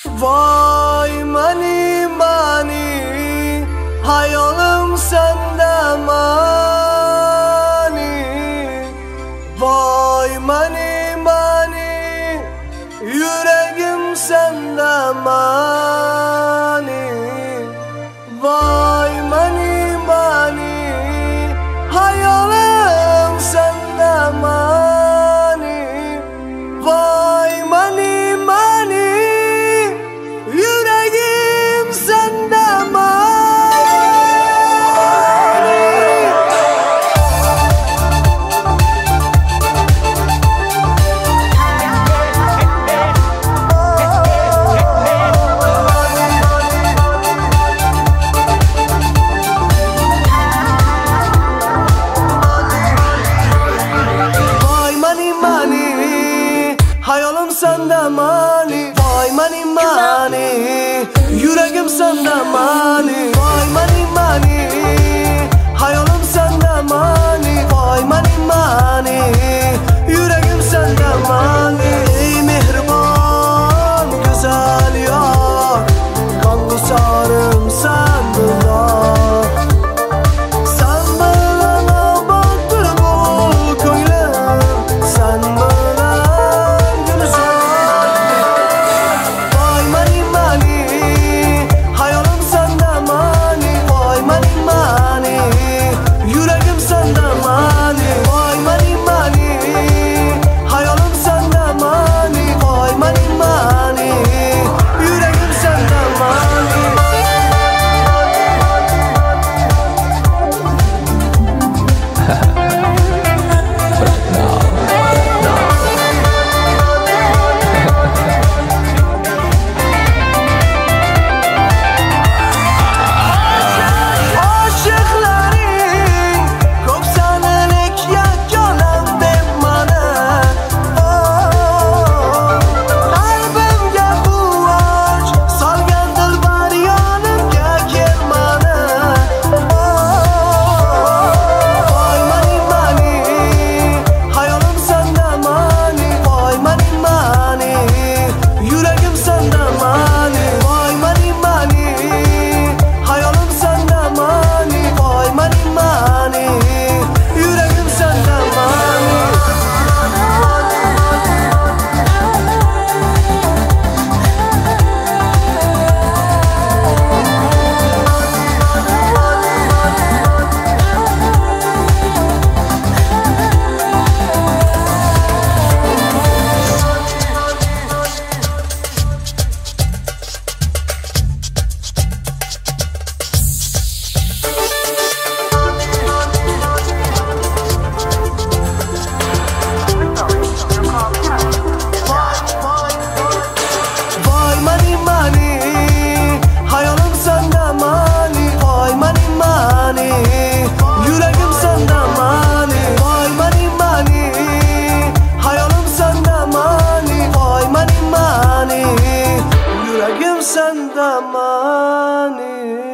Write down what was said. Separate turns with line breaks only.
Vay mani mani, hayolim sende mani. Vay mani mani, yüreğim sende mani. Vay mani mani, hayolim sende mani. Vay mani mani, yüreğim sende mani. Vay mani mani, hayolim sende mani. Vay mani mani, yüreğim sende mani. Vay mani mani, hayolim sende mani. Vay mani mani, yüreğim sende mani. Ey mehriban güzel yar, kan kusarım sen bilen. Sen bilen abattır bu ko'nglim, sen bilen gulzor. Vay mani mani, hayolim sende mani. Vay mani mani, yüreğim sende mani. Vay mani mani, hayolim sende mani. Vay mani mani, yüreğim sende mani. Aşıkların ko'p sanalik yakonim deb mani. Qalbimga quvonch solgan dilbar yonimga kel mani. Voy mani mani, hayolim sende mani. Voy mani mani, yüreğim sende mani. Voy mani mani, hayolim sende mani. Voy mani mani, yüreğim sende mani. Vay mani mani, hayolim sende mani. Vay mani mani, yüreğim sende mani. Vay mani mani, hayolim sende mani. Vay mani mani, yüreğim sende mani.